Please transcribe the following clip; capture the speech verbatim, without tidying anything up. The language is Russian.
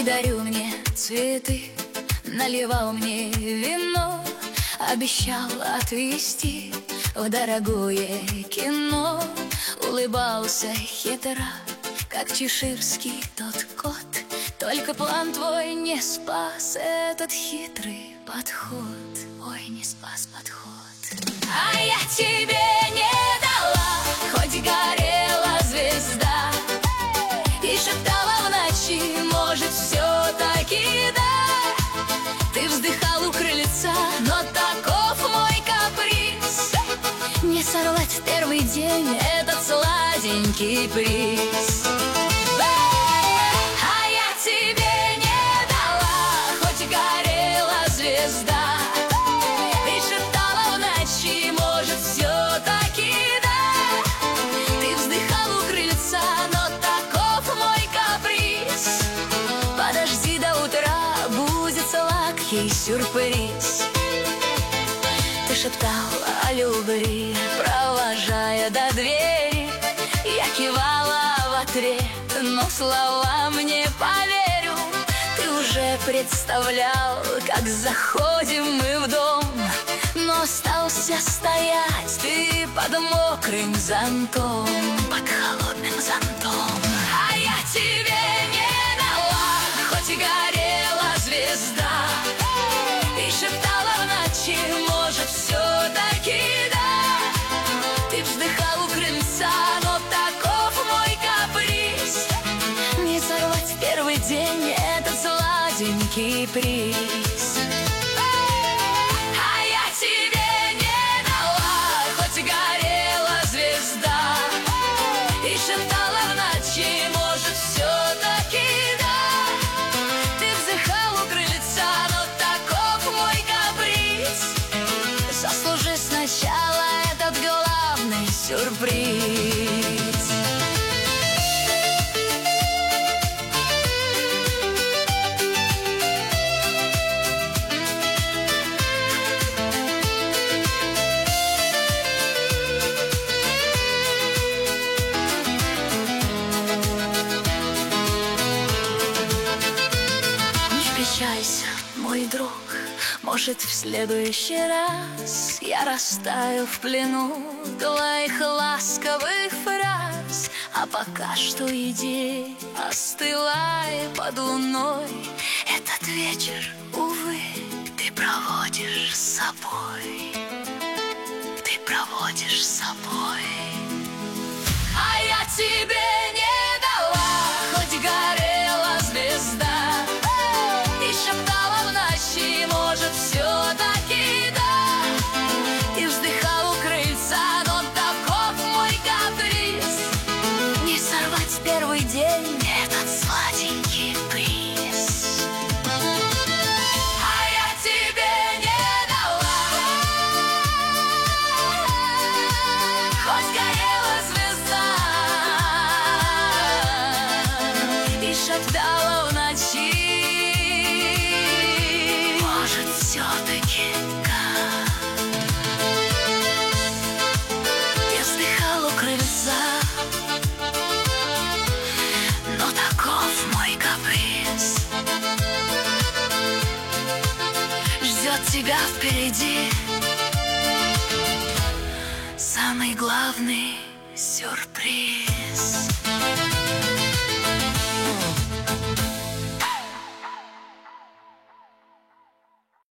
дарил мне цветы, наливал мне вино, обещал отвезти в дорогое кино. Улыбался хитро, как чеширский тот кот. Только план твой не спас этот хитрый подход. Ой, не спас подход. А я тебе не дала, хоть горела звезда, и шептала в ночи, может, все-таки да. Ты вздыхал у крыльца, но таков мой каприз, не сорвать в первый день этот сладенький приз. А я тебе не дала, хоть горела звезда, и шептала в ночи, может, все-таки да. Ты вздыхал у крыльца, но таков мой каприз. Подожди до утра, будет сладкий сюрприз. Ты шептал о любви, провожая до двери. Я кивала в ответ, но словам не поверю. Ты уже представлял, как заходим мы в дом, но остался стоять ты под мокрым зонтом, под холодным зонтом. А я тебе не дала, хоть и горела звезда, и шептала в ночи, может, все-таки да. Ты вздыхал у крыльца, но таков мой каприз, не сорвать в первый день этот сладенький приз. А я тебе не дала, хоть и горела звезда, и шептала в ночи, может, все-таки да. Ты вздыхал у крыльца, но таков мой каприз. Заслужи сначала этот главный сюрприз. Мой друг, может, в следующий раз я растаю в плену твоих ласковых фраз. А пока что иди, остывай под луной. Этот вечер, увы, ты проводишь с собой, ты проводишь с собой. А я тебе не дала, хоть горела звезда, и шептала в ночи, может, все-таки да. И вздыхал у крыльца, но таков мой каприз, не сорвать в первый день этот сладенький приз. А я тебе не дала, хоть горела звезда, и шептала в ночи, все-таки как. Я вздыхал у крыльца, но таков мой каприз, ждет тебя впереди самый главный сюрприз.